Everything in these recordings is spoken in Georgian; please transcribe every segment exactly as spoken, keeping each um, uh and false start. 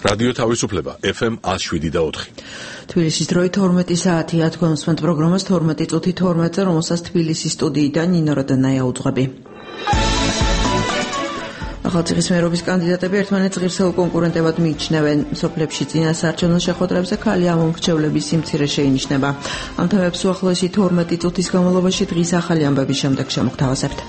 რადიო თავისუფლება ეფ ემ one oh seven და four. თბილისის დროით თორმეტი საათია თქვენს მომთ პროგრამას თორმეტი წუთი თორმეტზე, რომელსაც თბილისის სტუდიიდან ნინო როდანაია უძღვები. ახალციხის მერობის კანდიდატები ერთმანეთს ღირსეულ კონკურენტებად მიიჩნევენ. სოფლებში წინა საარჩევნო შეხვედრებზე ქალი ამომრჩევლების სიმცირე შეინიშნება. ამ თემებს უახლოესი თორმეტი წუთის განმავლობაში დღის ახალი ამბების შემდეგ შემოგთავაზებთ.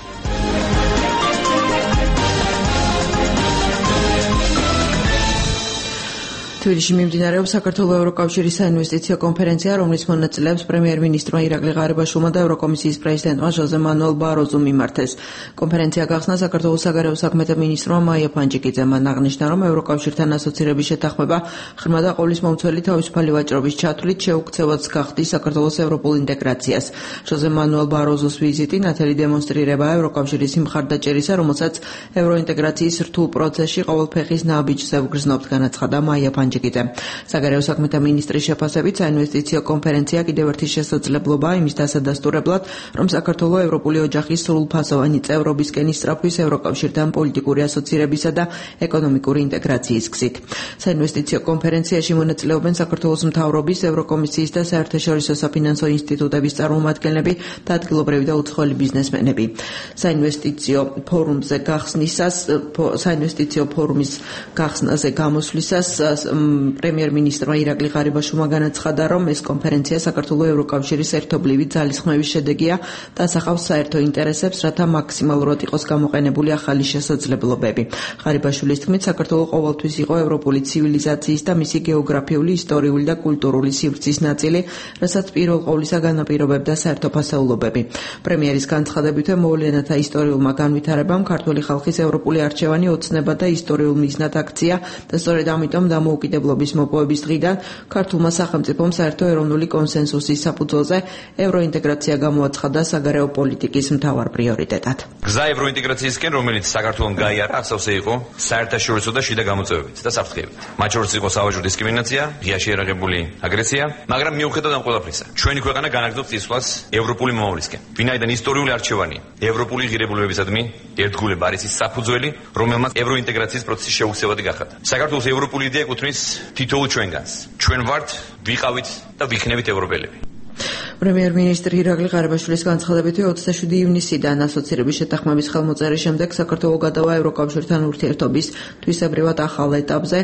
თბილისში მიმდინარეობს საქართველოს ევროკავშირის საინვესტიციო კონფერენცია, რომლის მონაწილეებს პრემიერ-მინისტრმა ირაკლი ღარიბაშვილმა და ევროკომისიის პრეზიდენტმა ჟოზე მანუელ ბაროზომ მიმართეს. კონფერენცია გახსნა საქართველოს საგარეო საქმეთა მინისტრმა მაია ფანჯიკიძემ აღნიშნა, რომ ევროკავშირთან ასოცირების შეთანხმება ღრმა და ყოვლისმომცველი თავისუფალი ვაჭრობის ჩათვლით შეუქცევად გახდის საქართველოს ევროპულ ინტეგრაციას. ჟოზე მანუელ ბაროზოს ვიზიტი ნათელი დემონსტრირებაა ევროკავშირის იმ მხარდაჭერისა, რომელსაც ევროინტეგრაციის რთულ პროცესში ყოველ ფეხის ნაბიჯზე ვგრძნობთ, განაცხადა მაია ფანჯიკიძე. საგარეო საქმეთა მინისტრის შეფასებით საინვესტიციო კონფერენცია კიდევ ერთი შესაძლებლობაა იმის დასადასტურებლად, რომ საქართველოს ევროპული ოჯახის სრულფასოვანი წევრობისკენ ისწრაფვის ევროკავშირთან პოლიტიკური ასოცირებისა და ეკონომიკური ინტეგრაციის გზით. საინვესტიციო კონფერენციაში მონაწილეობენ საქართველოს მთავრობის, ევროკომისიის და საერთაშორისო საფინანსო ინსტიტუტების წარმომადგენლები და ადგილობრივი და უცხოელი ბიზნესმენები. საინვესტიციო ფორუმზე გახსნისას, საინვესტიციო ფორუმის გახსნაზე გამოსვლისას პრემიერ-მინისტრმა ირაკლი ღარიბაშვილმა განაცხადა, რომ ეს კონფერენცია საქართველოს ევროკავშირის ერთობლივი ძალისხმევის შედეგია და ასახავს საერთო ინტერესებს, რათა მაქსიმალურად იყოს გამოყენებული ახალი შესაძლებლობები. ღარიბაშვილის თქმით, საქართველოს ყოველთვის იყო ევროპული ცივილიზაციის და მისი გეოგრაფიული, ისტორიული და კულტურული სივრცის ნაწილი, რასაც პირველ ყოვლისა განაპირობებდა საერთო ფასეულობები. პრემიერის განცხადებითვე მოვლენათა ისტორიულმა განვითარებამ ქართული ხალხის ევროპული არჩევანი ოცნება და ისტორიულ მიზნად აქცია და სწორედ ამიტომ დამოუკიდებლობის მოპოვების დღიდან ქართულმა სახელმწიფომ საერთო ეროვნული კონსენსუსის საფუძველზე ევროინტეგრაცია გამოაცხადა საგარეო პოლიტიკის მთავარ პრიორიტეტად. გზა ევროინტეგრაციისკენ, რომელიც საქართველოს გაიარა, ახსოვსე იყო საერთაშორისო და შიდა გამოწვევებით და საფრთხეებით. მათ შორის იყო სავაჭრო დისკრიმინაცია, ღია შეერაღებული აგრესია, მაგრამ მიუხედავად ამ ყველაფრისა, ჩვენი ქვეყანა განაგრძობს წინსვლას ევროპული მომავლისკენ. ვინაიდან ისტორიული არჩევანი ევროპული ღირებულებებისადმი ერთგულება არის ის საფუძველი, რომელმაც ევროინტეგრაციის პროცესი შეუცვლელად გახადა. საქართველოს ევროპული იდეა ეკუთვნის თითოეულ ჩვენგანს. ჩვენ ვართ, ვიყავით და ვიქნებით ევროპელები. პრემიერ-მინისტრი ირაკლი ღარიბაშვილის განცხადებით ოცდაშვიდი ივნისიდან ასოცირების შეთანხმების ხელმოწერის შემდეგ საქართველოს გადავა ევროკავშირთან ურთიერთობის თვისებრივად ახალ ეტაპზე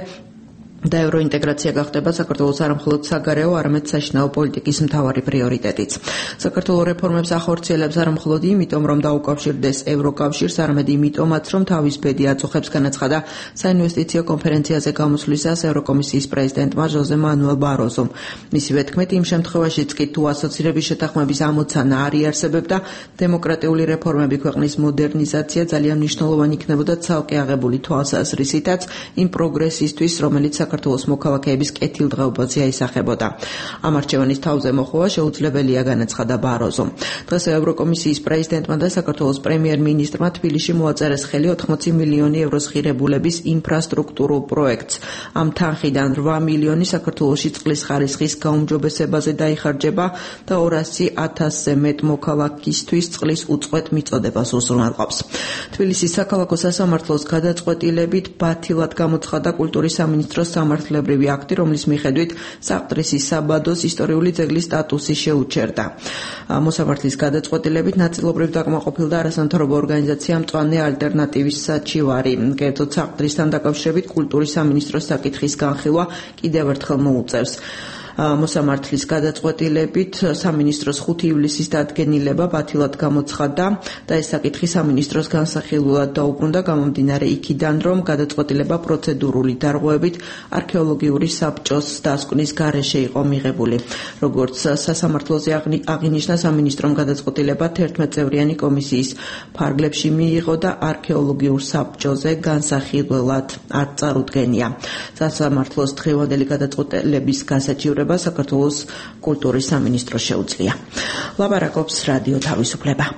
და ევროინტეგრაცია გახდება საქართველოს არამხოლოდ საგარეო, არამედ საშინაო პოლიტიკის მთავარი პრიორიტეტიც. საქართველოს რეფორმებს ახორციელებს არამხოლოდ იმიტომ, რომ დაუკავშირდეს ევროკავშირს, არამედ იმიტომაც, რომ თავის ბედი აწუხებს, განაცხადა საინვესტიციო კონფერენციაზე გამოსვლისას ევროკომისიის პრეზიდენტმა ჟოზე მანუელ ბაროზომ. მისივე თქმით, იმ შემთხვევაშიც კი თუ ასოცირების შეთანხმების ამოცანა არ იარსებებდა, დემოკრატიული რეფორმები, ქვეყნის მოდერნიზაცია ძალიან მნიშვნელოვანი იქნებოდა ცალკე აღებული თვალსაზრისითაც იმ პროგრესისთვის, რომელიც საქართველოს მოქალაქეების კეთილდღეობაზე აისახებოდა. ამ არჩევანის თავზე მოხვევა შეუძლებელია, განაცხადა ბაროზომ. დღეს ევროკომისიის პრეზიდენტმა და საქართველოს პრემიერ-მინისტრმა თბილისში მოაწერეს ხელი ოთხმოცი მილიონი ევროს ღირებულების ინფრასტრუქტურულ პროექტს. ამ თანხიდან რვა მილიონი საქართველოში წყლის ხარისხის გაუმჯობესებაზე დაიხარჯება და ორასი ათასზე მეტ მოქალაქისთვის წყლის უწყვეტ მიწოდებას უზრუნველყოფს. თბილისის საქალაქო სასამართლოს გადაწყვეტილებით ბათილად გამოცხადა კულტურის სამინისტროს სამართლებრივი აქტი, რომლის მიხედვით საყდრისის საბადოს ისტორიული ძეგლის სტატუსი შეუჩერდა. მოსამართლის გადაწყვეტილებით ნაწილობრივ დაკმაყოფილდა არასამთავრობო ორგანიზაცია მწვანე ალტერნატივის საჩივარი. კერძოდ საყდრისთან დაკავშირებით კულტურის სამინისტროს საკითხის განხილვა კიდევ ერთხელ მოუწევს. მოსამართლის გადაწყვეტილებით სამინისტროს ხუთი ივლისის დადგენილება ბათილად გამოცხადდა და ეს საკითხი სამინისტროს განსახილველად დაუბრუნდა, გამომდინარე იქიდან, რომ გადაწყვეტილება პროცედურული დარღვევებით არქეოლოგიური საბჭოს დასკვნის გარეშე იყო მიღებული. როგორც სასამართლოზე აღინიშნა, სამინისტრომ გადაწყვეტილება თერთმეტწევრიანი კომისიის ფარგლებში მიიღო და არქეოლოგიურ საბჭოზე განსახილველად არ წარუდგენია. სასამართლოს დღევანდელი გადაწყვეტილების გასაჩივრება საქართველოს კულტურის სამინისტრო შეუძლია. ლაპარაკობს რადიო თავისუფლება.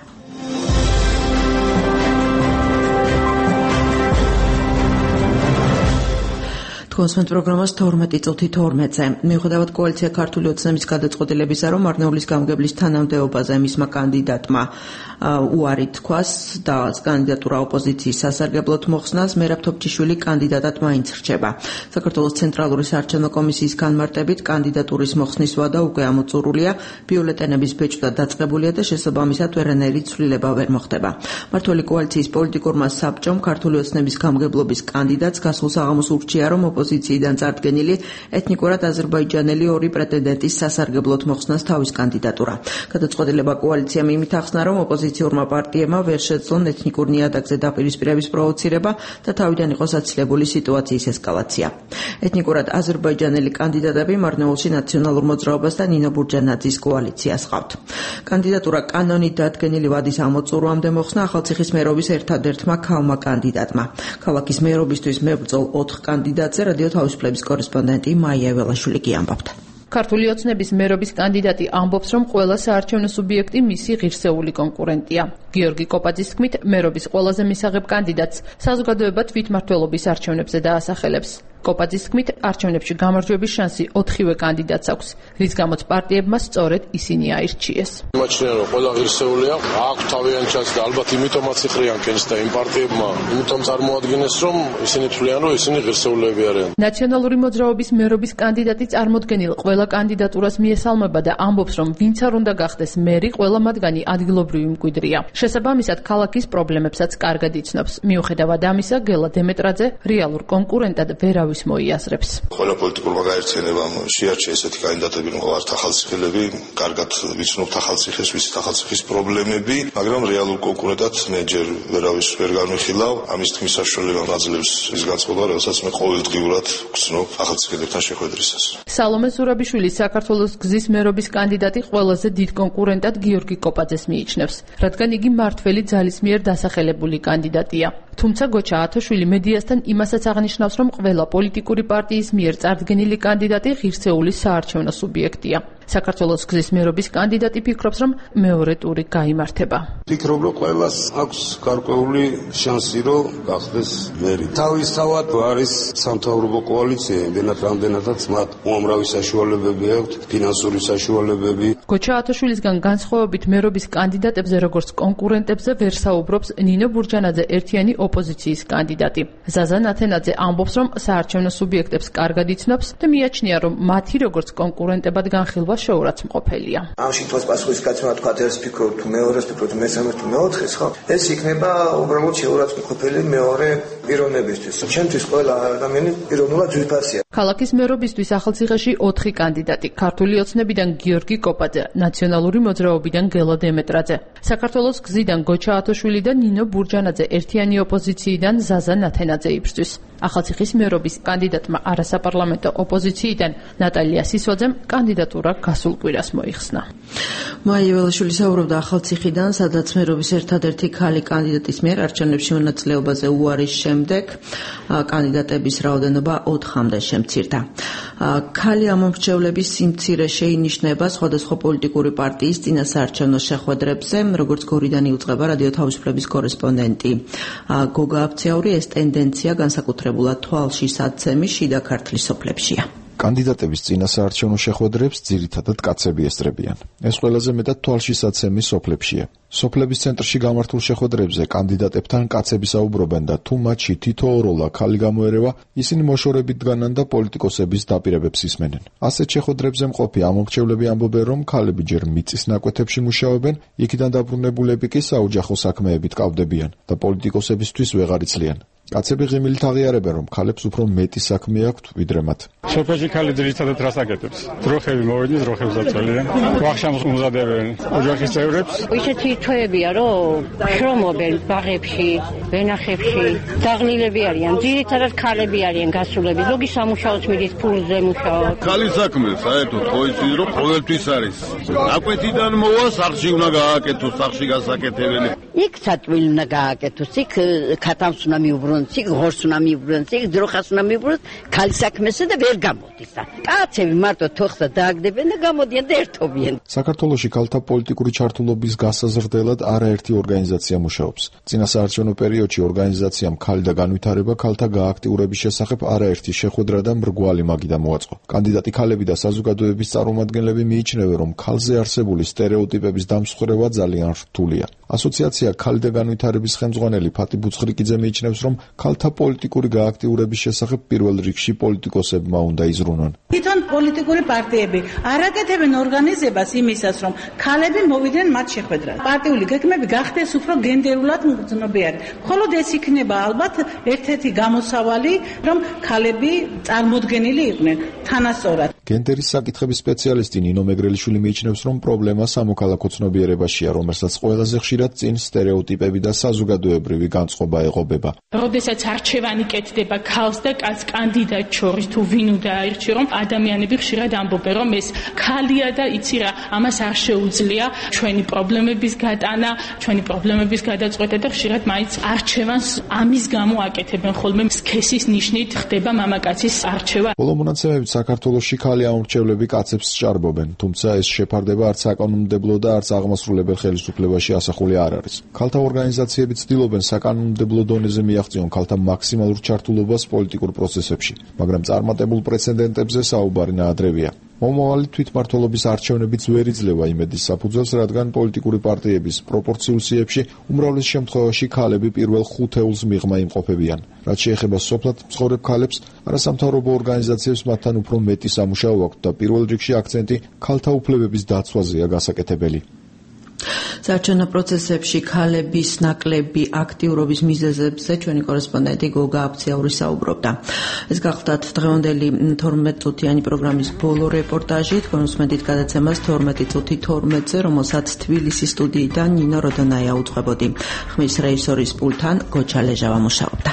კონსმენტ პროგრამას თორმეტი წუთი თორმეტზე. მიუხედავად კოალიცია ქართული ოცნების გადაწყვეტილებისა, რომ არნეულის გამგებლის თანამდებობაზე მისმა კანდიდატმა უარი თქვას და კანდიდატურა ოპოზიციის სასარგებლოდ მოხსნას, მერაბ თოფჩიშვილი კანდიდატად მაინც რჩება. საქართველოს ცენტრალური საარჩევნო კომისიის განმარტებით კანდიდატურის მოხსნის ვადა უკვე ამოწურულია, ბიულეტენების ბეჭდა დაწყებულია და შესაბამისად ვერანაირი ცვლილება ვერ მოხდება. მმართველი კოალიციის პოლიტიკურმა საბჭომ ქართული ოცნების გამგებლობის კანდიდატს გასულ საღამოს ურჩია, რომ ოპოზიციიდან წარდგენილი ეთნიკურად აზერბაიჯანელი ორი პრეტენდენტის სასარგებლოდ მოხსნას თავის კანდიდატურა. გადაწყვეტილება კოალიციამ იმით ახსნა, რომ ოპოზიციურმა პარტიებმა ვერ შეძლონ ეთნიკურ ნიადაგზე დაპირისპირების პროვოცირება და თავიდან იყო საცილებული სიტუაციის ესკალაცია. ეთნიკურად აზერბაიჯანელი კანდიდატები მარნეულში ნაციონალურ მოძრაობას და ნინო ბურჯანაძის კოალიციას ჰყავთ. კანდიდატურა კანონით დადგენილი ვადის ამოწურვამდე მოხსნა ახალციხის მერობის ერთადერთმა ქალმა კანდიდატმა. ქალაქის მერობისთვის მებრძოლ ოთხ კანდიდატზე რადიო თავისუფლების კორესპონდენტი მაია ველაშვილი კი ამბობდა. ქართული ოცნების მერობის კანდიდატი ამბობს, რომ ყველა საარჩევნო სუბიექტი მისი ღირსეული კონკურენტია. გიორგი კოპაძის თქმით, მერობის ყველაზე მისაღებ კანდიდატს საზოგადოება თვითმმართველობის არჩევნებზე დაასახელებს. კოპაძის თქმით, არჩევნებში გამარჯვების შანსი ოთხივე კანდიდატს აქვს, რის გამოც პარტიებმა სწორედ ისინი აირჩიეს. იმაჩნია, რომ ყველა ღირსეულია, აქვს თავიანთი ჩანსი და ალბათ იმიტომაც იხრიან კენს და იმ პარტიებმა იმიტომ წარმოადგენეს, რომ ისინი თვლიან, რომ ისინი ღირსეულები არიან. ნაციონალური მოძრაობის მერობის კანდიდატი წარმოდგენილ ყველა კანდიდატურას მიესალმება და ამბობს, რომ ვინც არ უნდა გახდეს მერი, ყველა მათგანი ადგილობრივი მკვიდრია. შესაბამისად, ქალაქის პრობლემებსაც კარგად იცნობს. მიუხედავად ამისა, გელა დემეტრაძე რეალურ კონკურენტად ვერავის მოიაზრებს. ყველა პოლიტიკურმა გაერთიანებამ შეარჩია ესეთი კანდიდატები, რომ ვართ ახალციხელები, კარგად ვიცნობთ ახალციხეს, ვიცით ახალციხის პრობლემები, მაგრამ რეალურ კონკურენტად მე ჯერ ვერავის ვერ განვიხილავ. ამის თქმის საშუალება მაძლევს ის განწყობა, როდესაც მე ყოველდღიურად ვგრძნობ ახალციხელებთან შეხვედრისას. სალომე ზურაბიშვილი საქართველოს გზის მერობის კანდიდატი ყველაზე დიდ კონკურენტად გიორგი კოპაძეს მიიჩნევს, რადგან იგი მმართველი ძალის მიერ დასახელებული კანდიდატია. თუმცა გოჩა ათოშვილი მედიასთან იმასაც აღნიშნავს, რომ ყველა პოლიტიკური პარტიის მიერ წარდგენილი კანდიდატი ღირსეული საარჩევნო სუბიექტია. საქართველოს გზის მერობის კანდიდატი ფიქრობს, რომ მეორე ტური გაიმართება. ფიქრობ, რომ ყველას აქვს გარკვეული შანსი, რომ გახდეს მერი. თავისთავად არის სამთავრობო კოალიცია, იმდენად რამდენადაც მათ უამრავი საშუალებები აქვთ, ფინანსური საშუალებები. გოჩა ათოშვილისგან განსხვავებით მერობის კანდიდატებზე, როგორც კონკურენტებზე, ვერ საუბრობს ნინო ბურჯანაძე ერთიანი ოპოზიციის კანდიდატი. ზაზა ნათენაძე ამბობს, რომ საარჩევნო სუბიექტებს კარგად იცნობს და მიაჩნია, რომ მათი როგორც კონკურენტებად განხილვა შეურაც მყოფელია. ამ შემთხვევაში პასუხისგებლობა თქვა, ერთ ფიქრობ თუ მეორეს ფიქრობ თუ მესამეს თუ მეოთხეს, ხო? ეს იქნება უბრალოდ შეურაც მყოფელი მეორე პიროვნებისთვის. ჩემთვის ყველა ადამიანი პიროვნულად ძვირფასია. ქალაქის მერობისთვის ახალციხეში ოთხი კანდიდატი. ქართული ოცნებიდან გიორგი კოპაძე, ნაციონალური მოძრაობიდან გელა დემეტრაძე, საქართველოს გზიდან გოჩა ათოშვილი და ნინო ბურჯანაძე ერთიანი ოპოზიციიდან ზაზა ნათენაძე იბრძვის. ახალციხის მერობის კანდიდატმა არასაპარლამენტო ოპოზიციიდან ნატალია სისვაძემ კანდიდატურა გასულ კვირას მოიხსნა. მაია ველაშვილი საუბრობდა ახალციხიდან, სადაც მერობის ერთადერთი ქალი კანდიდატის მიერ არჩევნებში მონაწილეობაზე უარის შემდეგ კანდიდატების რაოდენობა ოთხამდე შემცირდა. ქალი ამომრჩევლების სიმცირე შეინიშნება სხვადასხვა პოლიტიკური პარტიის წინასაარჩევნო შეხვედრებზე, როგორც გორიდან იუწყება რადიო თავისუფლების კორესპონდენტი გოგა აფცეური, ეს ტენდენცია განსაკუთრებულად თვალშისაცემი შიდა ქართლის სოფლებშია. კანდიდატების წინასაარჩევნო შეხვედრებს ძირითადად კაცები ესწრებიან. ეს ყველაზე მეტად თვალშისაცემი სოფლებშია. სოფლების ცენტრში გამართულ შეხვედრებზე კანდიდატებთან კაცები საუბრობენ და თუ მათში თითოეულა ქალი გამოერევა, ისინი მოშორებით დგანან და პოლიტიკოსების დაპირებებს ისმენენ. ასეთ შეხვედრებზე მყოფი ამომრჩევლები ამბობენ, რომ ქალები ჯერ მიწის ნაკვეთებში მუშაობენ, იქიდან დაბრუნებულები კი საოჯახო საქმეებით კავდებიან და პოლიტიკოსებისთვის ვეღარ იცლიან. კაცები ღიმილით აღიარებენ, რომ ქალებს უფრო მეტი საქმე აქვთ ვიდრე მათ. სოფელში ქალი ძირითადად რას აკეთებს? დროხები მოვიდნენ, დროხებს აწვევენ. ვახშამს უმზადებენ ოჯახის წევრებს. ისეთი თვეებია, რომ შრომობენ ბაღებში, ვენახებში, დაღლილები არიან. ძირითადად ქალები არიან გასულები. ზოგი სამუშაოც მიდის ფულზე მუშაობს. ქალი საქმე საერთოდ ხო იცის, რომ ყოველთვის არის. ნაკვეთიდან მოვა, სახლში უნდა გააკეთოს, სახლში გასაკეთებელი. იქ საწვილი უნდა გააკეთოს, იქ ქათამს უნდა მიუბრუნოს. ბრუნონ, ციგ ღორს უნდა მიბრუნონ, ციგ ძროხას უნდა მიბრუნონ, ქალი საქმესა და ვერ გამოდის. კაცები მარტო თოხსა დააგდებენ და გამოდიან და ერთობიან. საქართველოში ქალთა პოლიტიკური ჩართულობის გასაზრდელად არაერთი ორგანიზაცია მუშაობს. წინა საარჩევნო პერიოდში ორგანიზაციამ ქალი და განვითარება ქალთა გააქტიურების შესახებ არაერთი შეხვედრა და მრგვალი მაგიდა მოაწყო. კანდიდატი ქალები და საზოგადოების წარმომადგენლები მიიჩნევენ, რომ ქალზე არსებული სტერეოტიპების დამსხვრევა ძალიან რთულია. ასოციაცია ქალი და განვითარების ხელმძღვანელი ფათი ბუცხრიკიძე მიიჩნევს, რომ ქალთა პოლიტიკური გააქტიურების შესახებ პირველ რიგში პოლიტიკოსებმა უნდა იზრუნონ. თვითონ პოლიტიკური პარტიები არ აკეთებენ ორგანიზებას იმისას, რომ ქალები მოვიდნენ მათ შეხვედრაზე. პარტიული გეგმები გახდეს უფრო გენდერულად მგრძნობიარე. მხოლოდ ეს იქნება ალბათ ერთ-ერთი გამოსავალი, რომ ქალები წარმოდგენილი იყვნენ თანასწორად. გენდერის საკითხების სპეციალისტი ნინო მეგრელიშვილი მიიჩნევს, რომ პრობლემა სამოქალაქო ცნობიერებაშია, რომელსაც ყველაზე ხშირად წინ სტერეოტიპები და საზოგადოებრივი განწყობა ეღობება. როდესაც არჩევანი კეთდება ქალს და კაცს კანდიდატ შორის თუ ვინ უნდა აირჩიო, რომ ადამიანები ხშირად ამბობენ, რომ ეს ქალია და იცი რა, ამას არ შეუძლია ჩვენი პრობლემების გატანა, ჩვენი პრობლემების გადაწყვეტა და ხშირად მაინც არჩევანს ამის გამო აკეთებენ ხოლმე სქესის ნიშნით ხდება მამაკაცის არჩევა. ბოლო მონაცემებით საქართველოში ქალი ამორჩევლები კაცებს სჭარბობენ, თუმცა ეს შეფარდება არც საკანონმდებლო და არც აღმასრულებელ ხელისუფლებაში ასახული არ არის. ქალთა ორგანიზაციები ცდილობენ საკანონმდებლო დონეზე მიაღწიონ ქალთა მაქსიმალურ ჩართულობას პოლიტიკურ პროცესებში, მაგრამ წარმატებულ პრეცედენტებზე საუბარი ნაადრევია. მომავალი თვითმმართველობის არჩევნებიც ვერ იძლევა იმედის საფუძველს, რადგან პოლიტიკური პარტიების პროპორციულ სიებში უმრავლეს შემთხვევაში ქალები პირველ ხუთეულს მიღმა იმყოფებიან. რაც შეეხება სოფლად მცხოვრებ ქალებს, არასამთავრობო ორგანიზაციებს მათთან უფრო მეტი სამუშაო აქვთ და პირველ რიგში აქცენტი ქალთა უფლებების დაცვაზეა გასაკეთებელი. საარჩევნო პროცესებში ქალების ნაკლები აქტიურობის მიზეზებზე ჩვენი კორესპონდენტი გოგა აფციაური საუბრობდა. ეს გახლდათ დღევანდელი თორმეტ წუთიანი პროგრამის ბოლო რეპორტაჟი, თქვენსმენდით გადაცემას თორმეტი წუთი თორმეტზე, რომელსაც თბილისის სტუდიიდან ნინო როდონაია უძღვებოდი. ხმის რეჟისორის პულტთან გოჩა ლეჟავა მუშაობდა.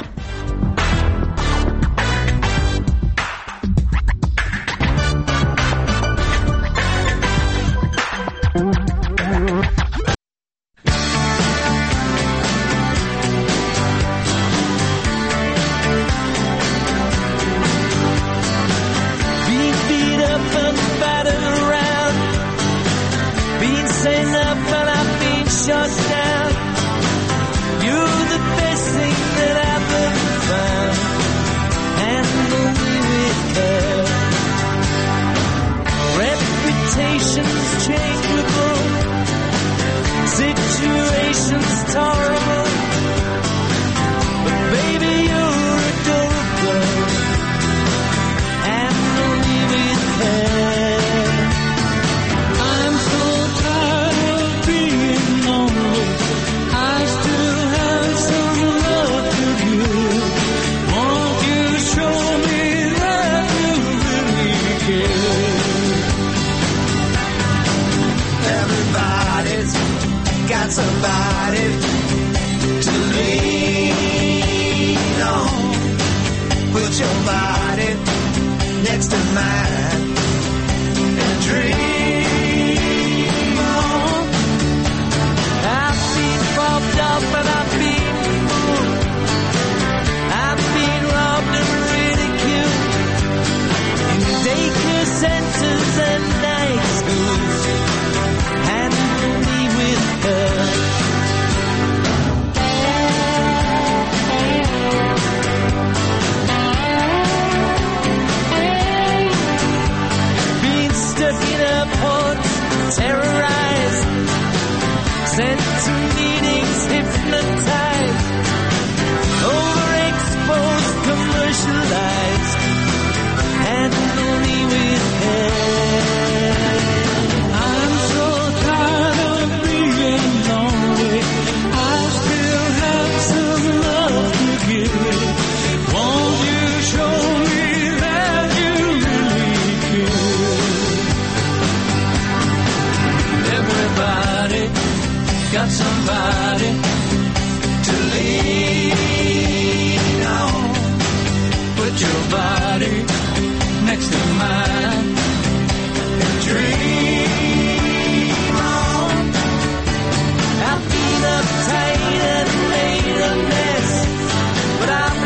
Got somebody to lean on. Put your body next to mine and dream on. I've been uptight and made a mess, but I'm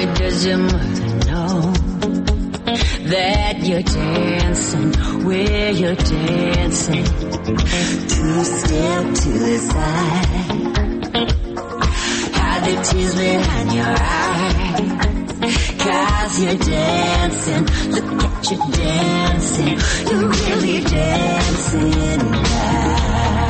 me, does your mother know that you're dancing where you're dancing? Two step to the side, hide the tears behind your eyes, 'cause you're dancing, look at you dancing, you're really dancing now.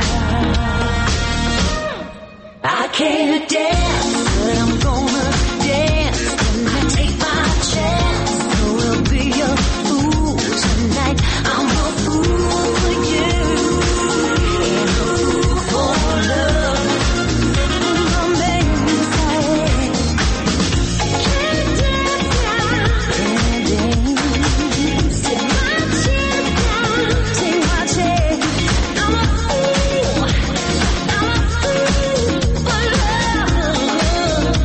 I can't dance, but I'm gonna dance, and I take my chance, so we'll be a fool tonight. I'm a fool for you, and a fool for love. My baby said, can't dance now, can't dance, take my chance now, take my chance. I'm a fool, I'm a fool for love.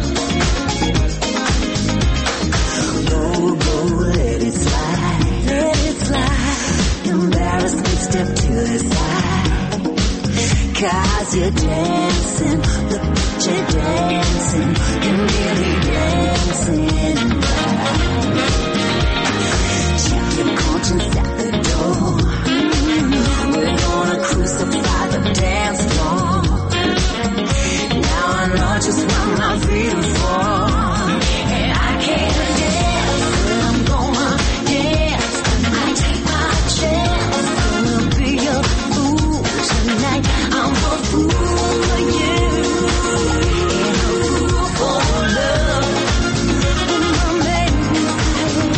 Go, go, let it slide, let it slide. Embarrassment, step to the side, 'cause you're dancing, look at you dancing, you're really dancing now. Check your conscience at the door, we're gonna crucify the dance floor. Now I know just what my feet are for, and I can't dance, but I'm gonna dance, I take my chance, we'll be a fool tonight. I'm a fool for you, and a fool for love. My baby said,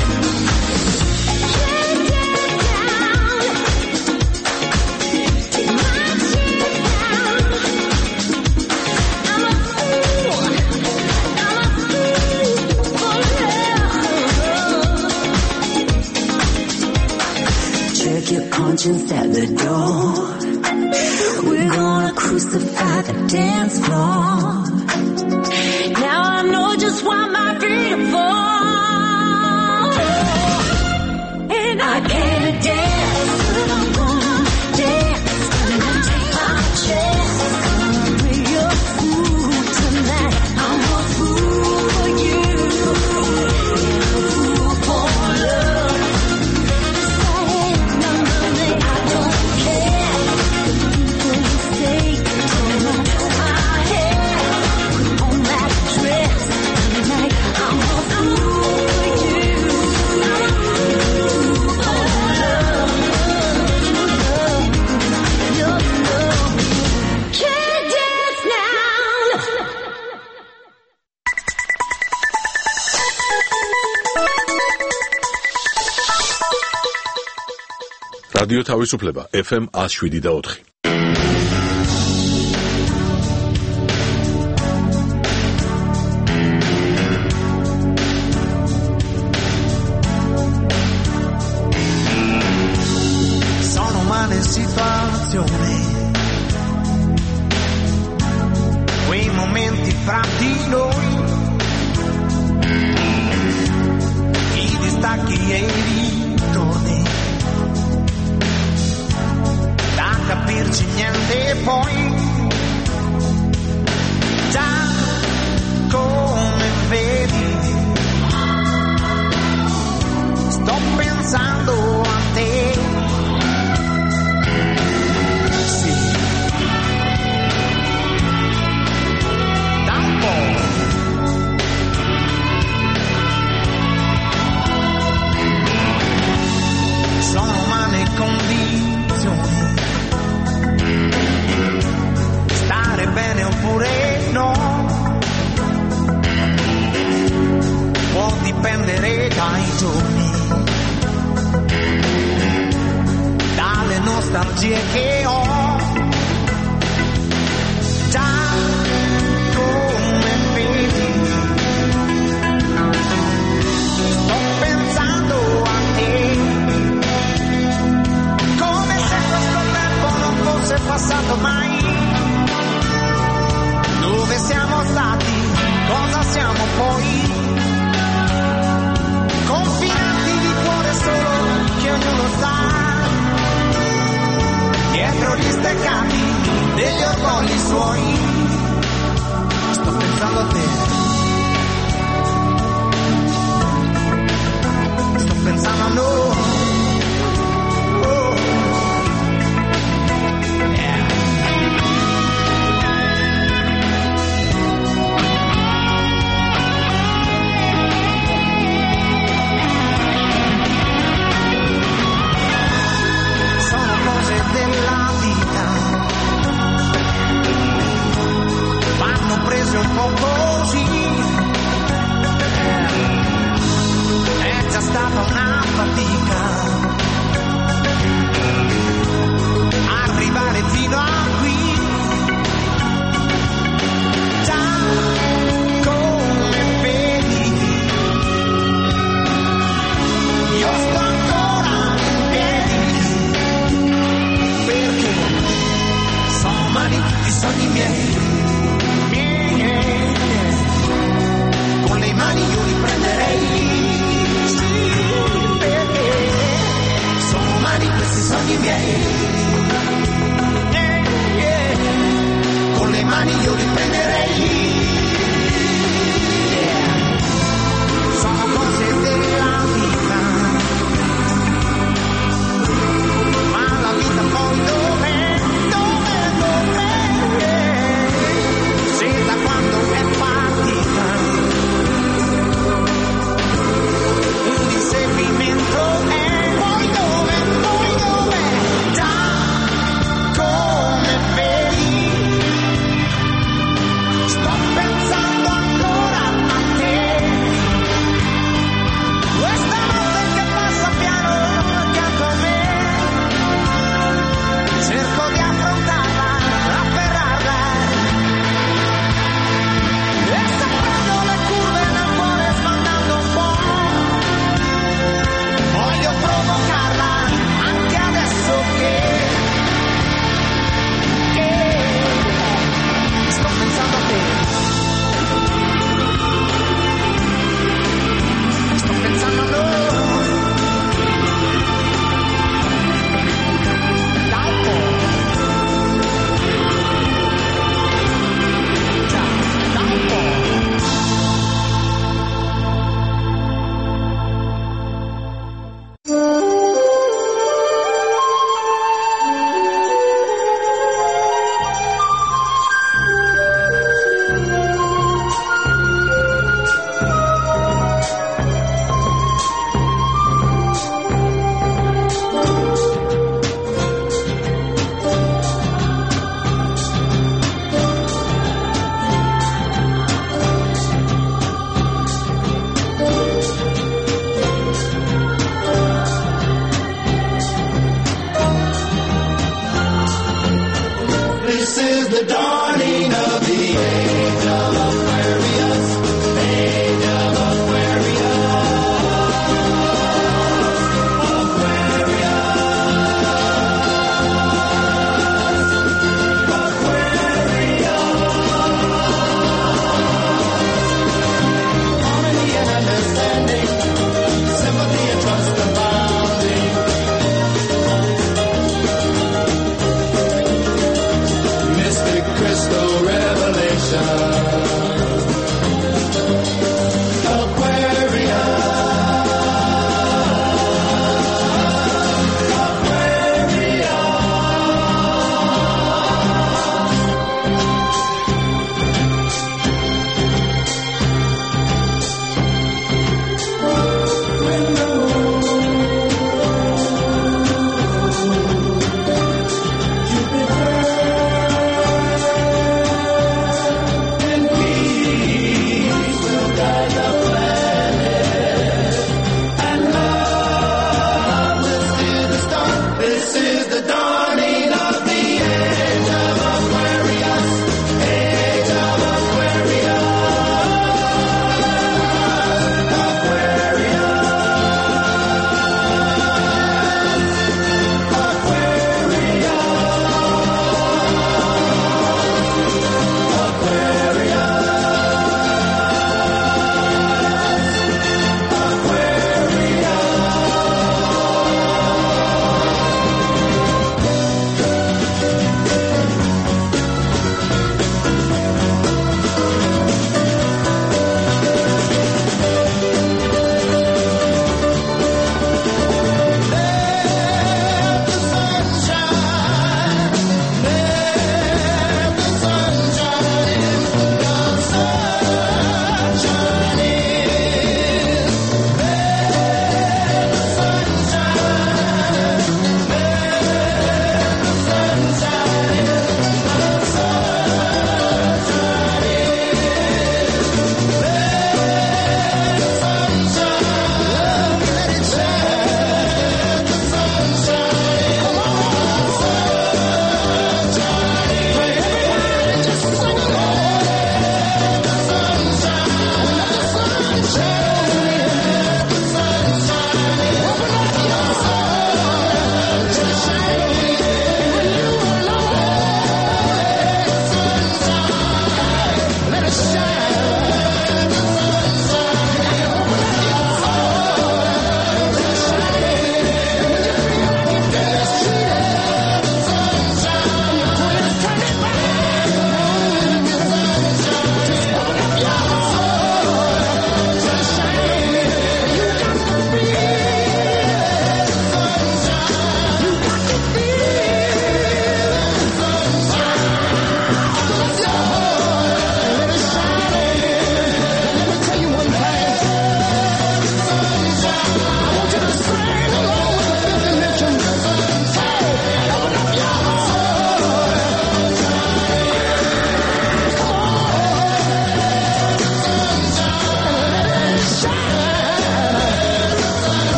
can't dance down, take my chance down. I'm a fool, I'm a fool for love. Check your conscience at the door, we're gonna crucify the dance floor. Now I know just why my feet are for, and I can't dance, but I'm gonna dance, and I take my chance. Gonna be a fool tonight. I'm a fool for you, and a fool for love. Say no, no, no, I don't care. People say, turn up my hair, put on that dress tonight. I'm a fool for you, I'm a fool for love, love, love. Can't dance now. რადიო თავისუფლება ეფ ემ one oh seven და four. Sono male situazione, quei momenti fra di noi, i distacchi e i ritorni, da capirci niente poi, già come vedi, sto pensando a te. Sì, da un po'. Sono umane condizioni, stare bene oppure no, può dipendere dai giorni, dalle nostalgie che ho, già come vedi, sto pensando a te, come se questo tempo non fosse passato mai. Dove siamo stati, cosa siamo poi, confinati di cuore solo che ognuno sa, dietro gli steccati degli orgogli suoi. Sto pensando a te,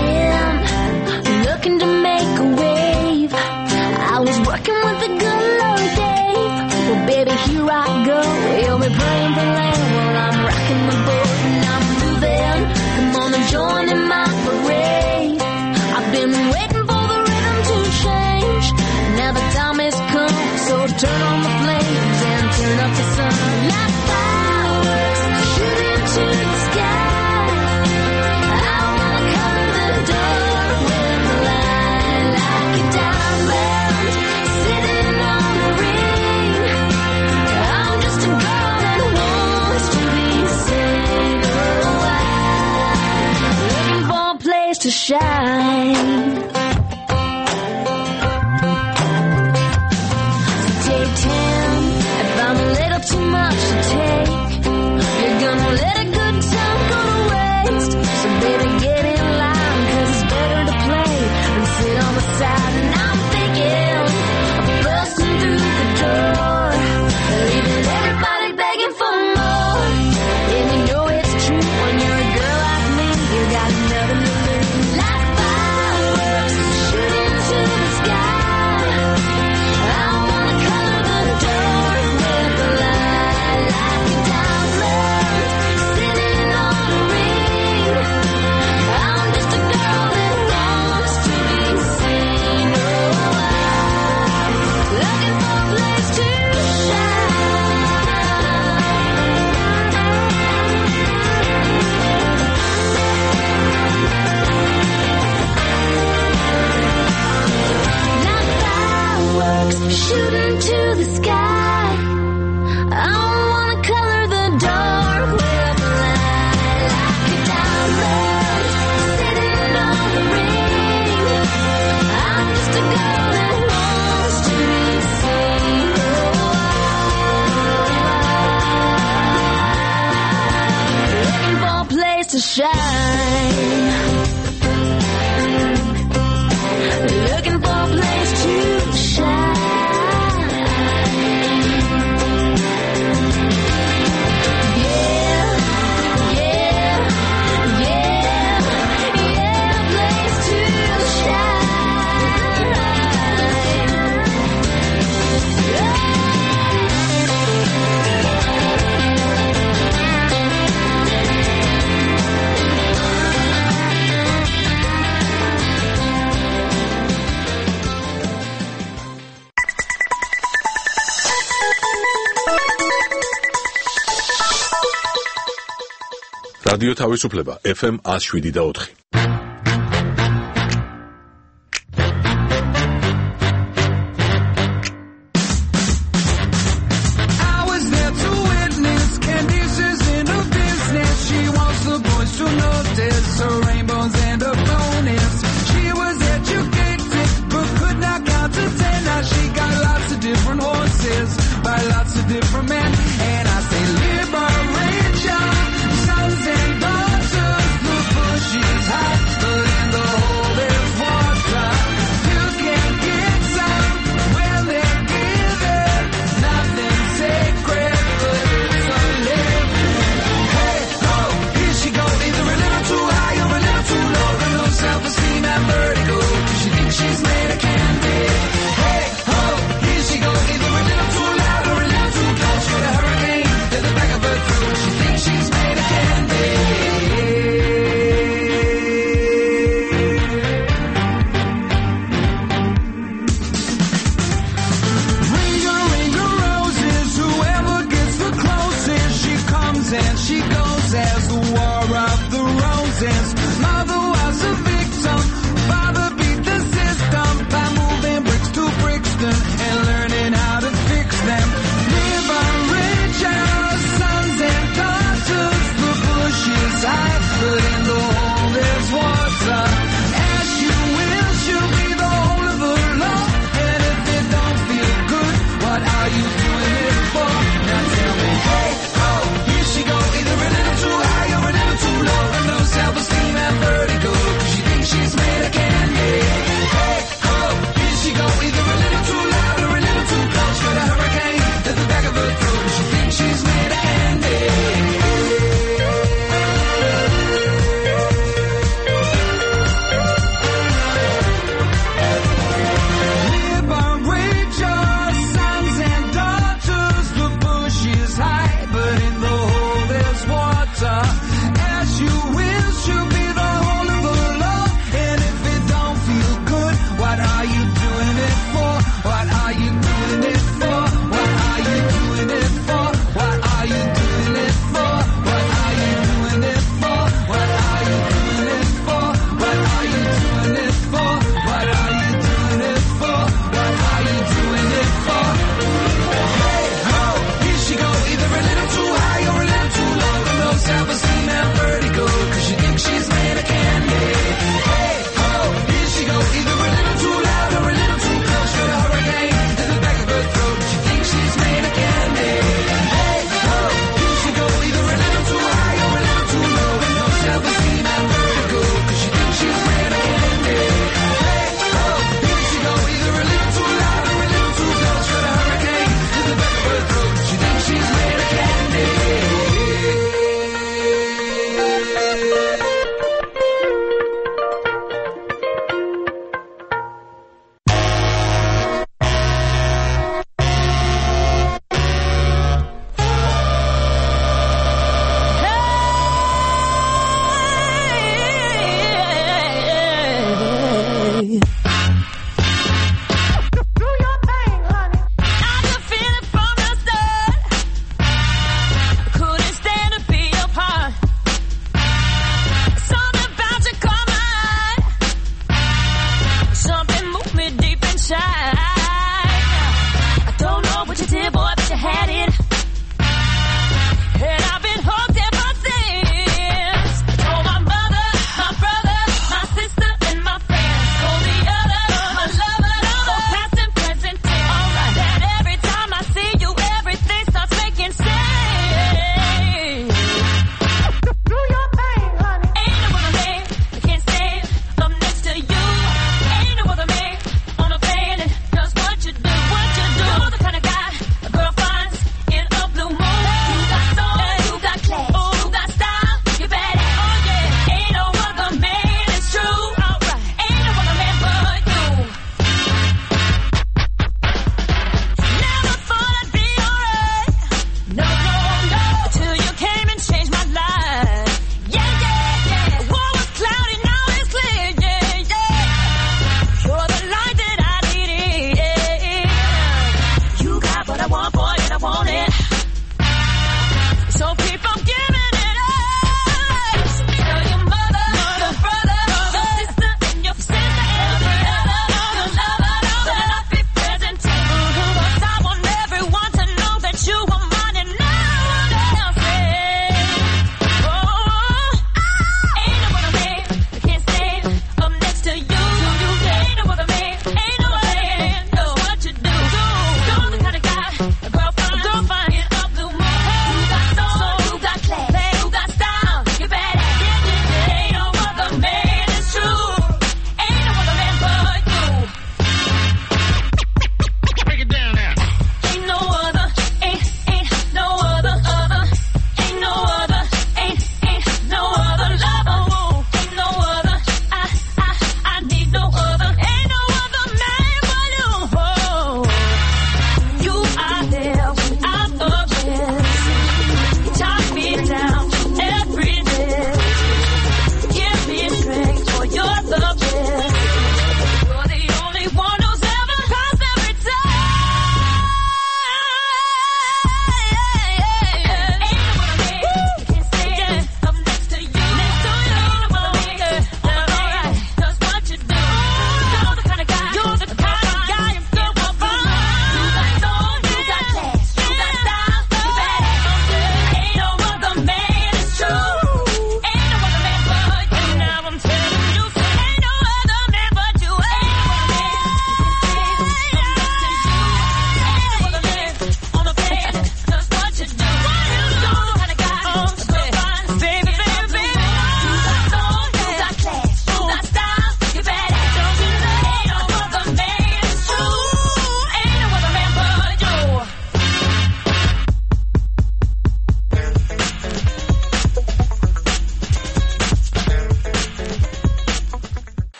ten, looking to make a wave. I was working with the good Lord Dave. Well, baby, here I go. You'll be praying for rain while I'm rocking the boat and I'm moving. Come on and join in my parade. I've been waiting for the rhythm to change. Now the time has come, so turn on the flames and turn up the sun. Like fireworks shooting to the sky. I wanna color the dark with the light like a diamond sitting on a ring. I'm just a girl that wants to be seen. Oh, I'm looking for a place to shine. Too much to take. You're gonna let a good time go to waste. So baby, get in line, cause it's better to play than sit on the side. And I'm thinking of busting through the door, leaving everybody begging for more. And you know it's true when you're a girl like me, you got nothing to lose. Like fireworks shooting to the sky. I wanna color the dark with the light. Shooting to the sky. I wanna color the dark with the light like a diamond sitting on the ring. I'm just a girl that wants to be seen. Looking for a place to shine. Looking for a place to shine. რადიო თავისუფლება ეფ ემ one oh seven და four. She's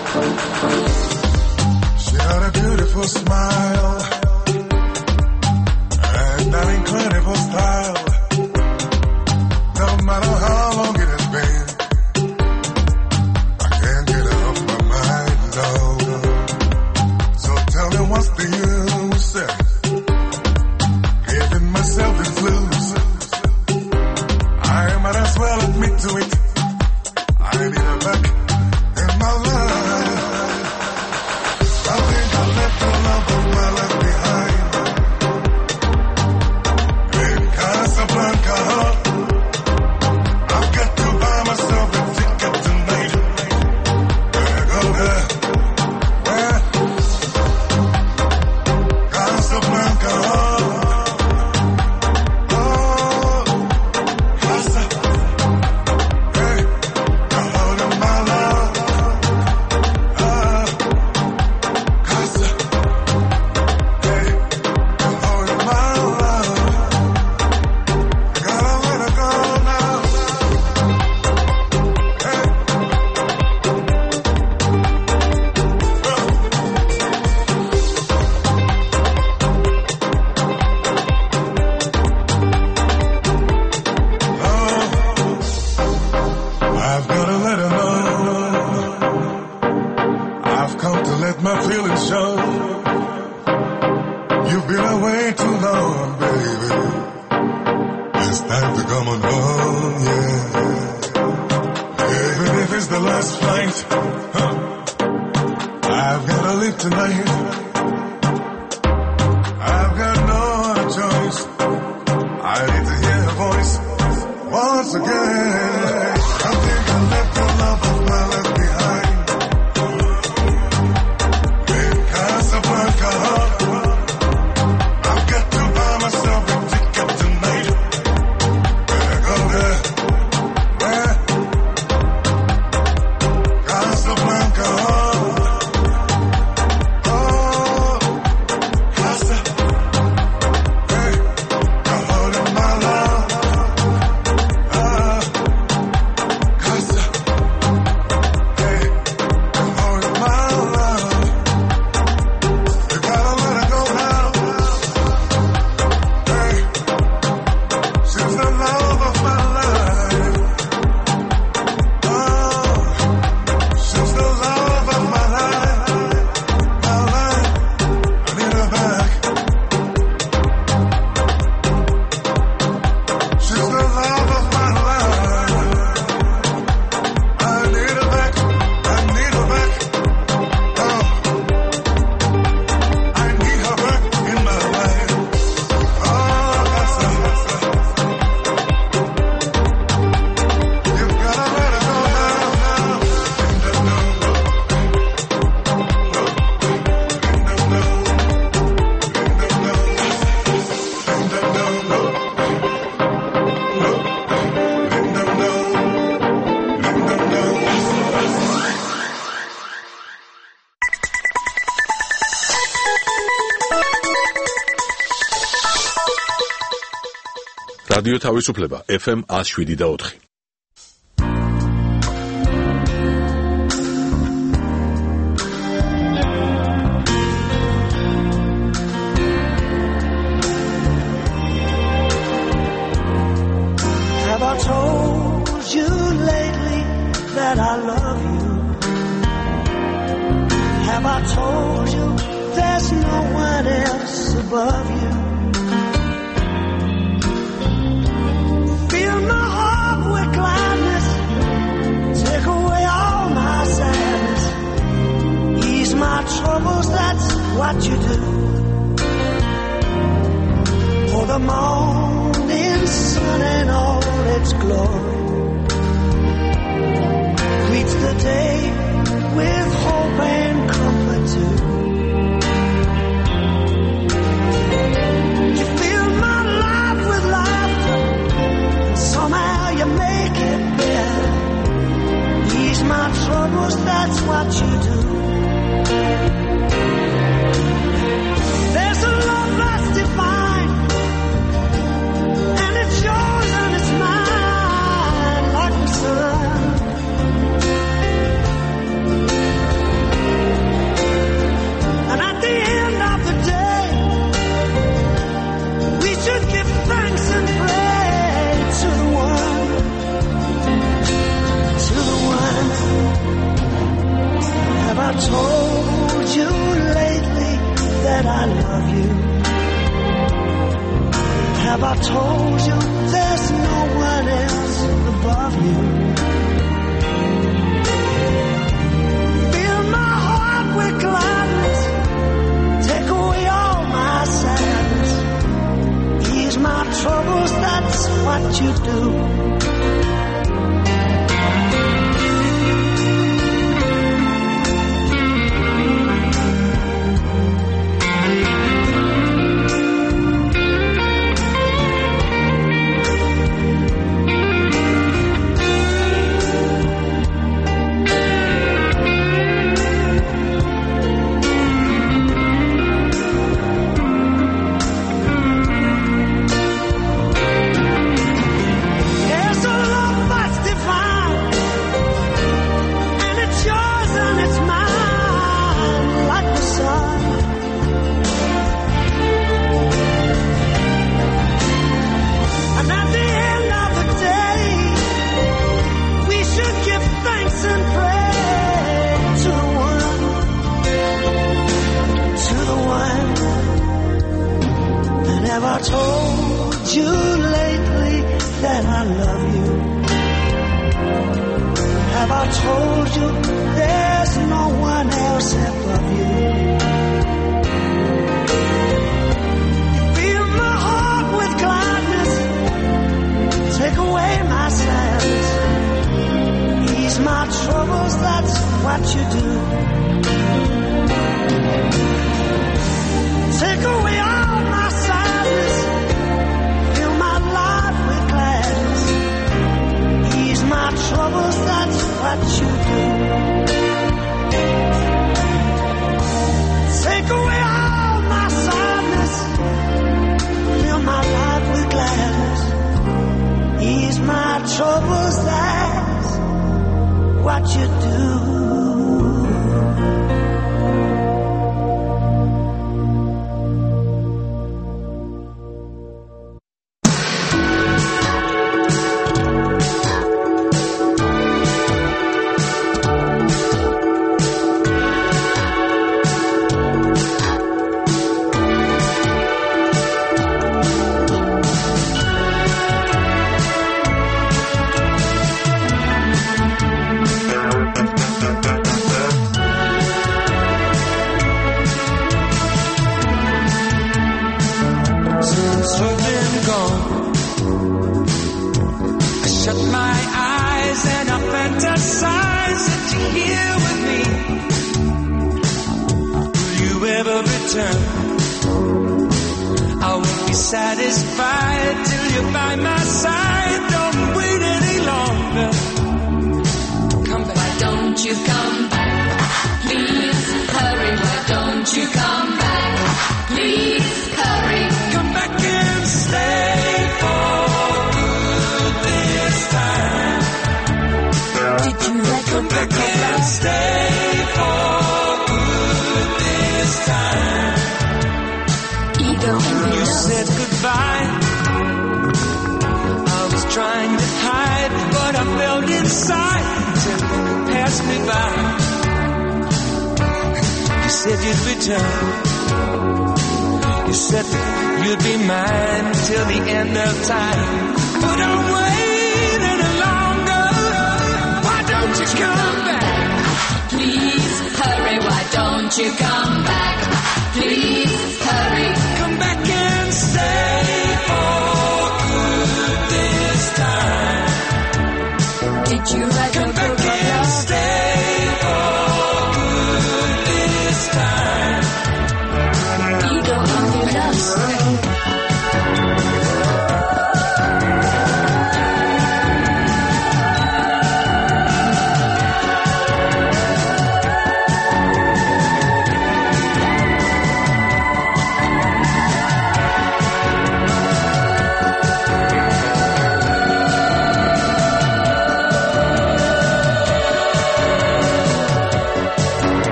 She had a beautiful smile and an incredible style. No matter how long it has been, I can't get her off my mind, no. So tell me what's the use? Giving myself the blues. I might as well admit to it. I need her back in my life. I think I left the love of my life behind in Casablanca. I've got to buy myself a ticket tonight. Where go there? Where? Casablanca. რადიო თავისუფლება ეფ ემ one oh seven და four. Have I told you lately that I love you? Have I told you there's no one else above you? Fill my heart with gladness, take away all my sadness, ease my troubles, that's what you do. For the morning sun and all its glory greets the day with hope and comfort too. You fill my life with laughter, and somehow you make it better. Ease my troubles, that's what you do. There's a love that's divine, told you lately that I love you? Have I told you there's no one else above you? Fill my heart with gladness, take away all my sadness, ease my troubles, that's what you do.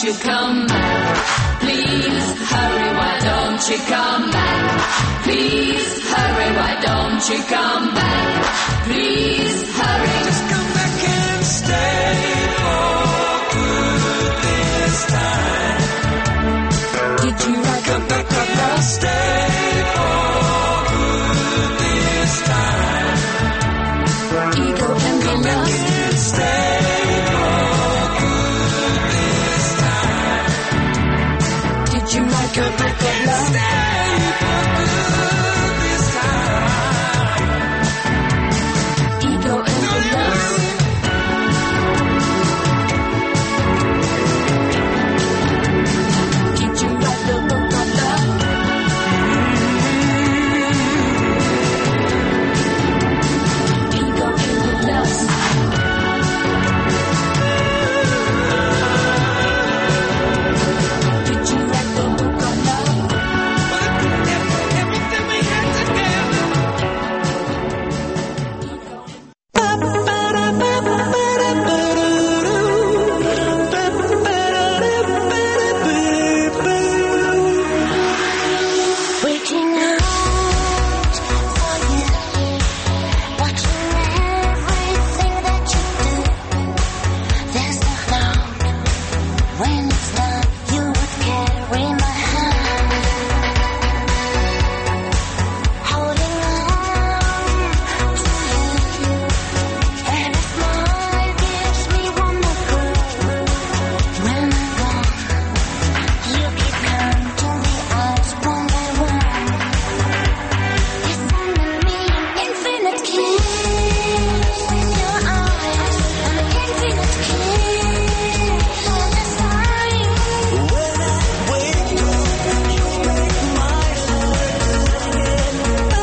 you come back? Please hurry, why don't you come back? Please hurry, why don't you come back? Please hurry. Just come back and stay for good this time. Did you like come back and stay for good this time? Ego and come back and stay for good this time. Did you like come back and stay for good this time? Ego and come back. Did you like the book of love? Ego and the lust. Did you like the book of love? Everything we had together. Reaching out for you, watching everything that you do. There's no doubt when it's not you would carry my hand, holding on to you. Every smile gives me one more clue. When I'm gone, you keep counting the hours one by one. You're sending me an infinite kiss in your eyes, an infinite kiss all the time. When I wake up, you make my heart again.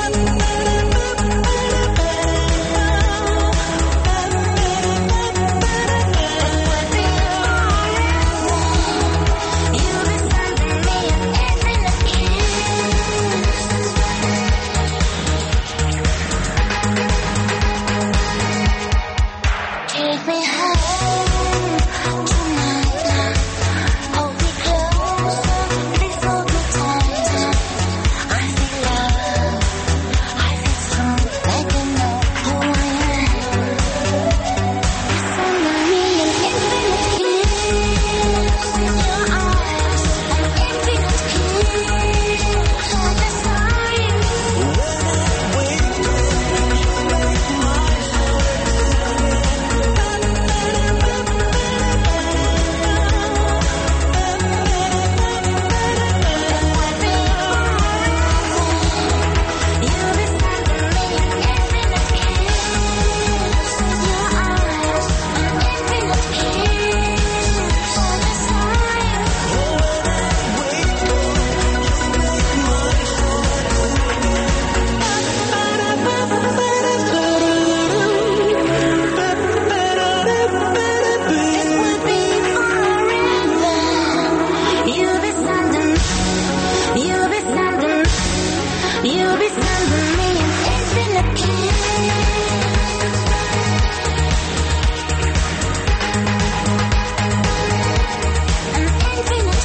You'll be sending me an infinite kiss. Take me home tonight. Hold me closer, please hold me tight. I feel love, I feel strong, like I know who I am. You're sending me an infinite kiss in your eyes, an infinite kiss all the time. When I wake up, you make my You'll be sending me an infinite kiss in your eyes, an infinite kiss all the time. When I wake up, you make my This will be forever. You'll be sending, you'll be sending, you'll be sending me an infinite kiss. An infinite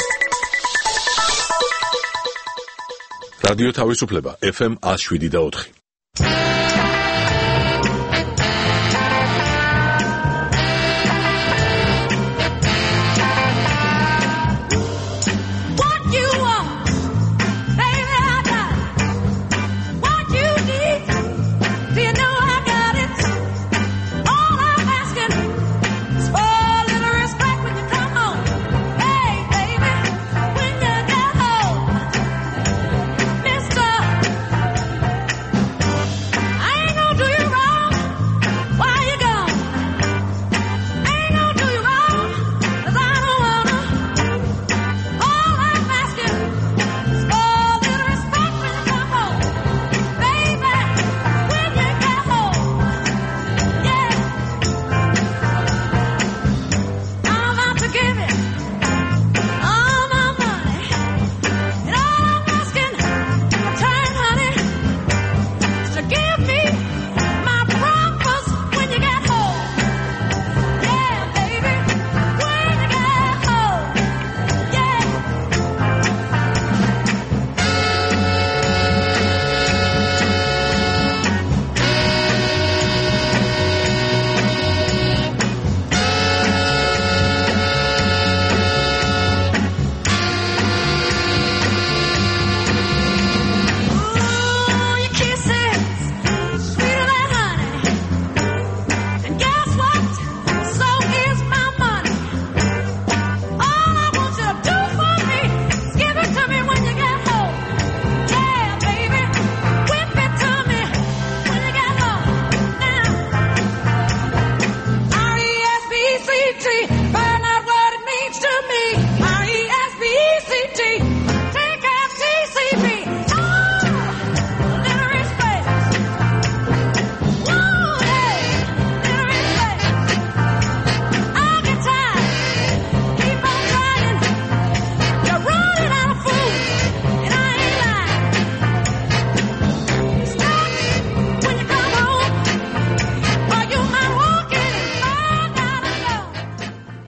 რადიო თავისუფლება ეფ ემ one oh seven და four.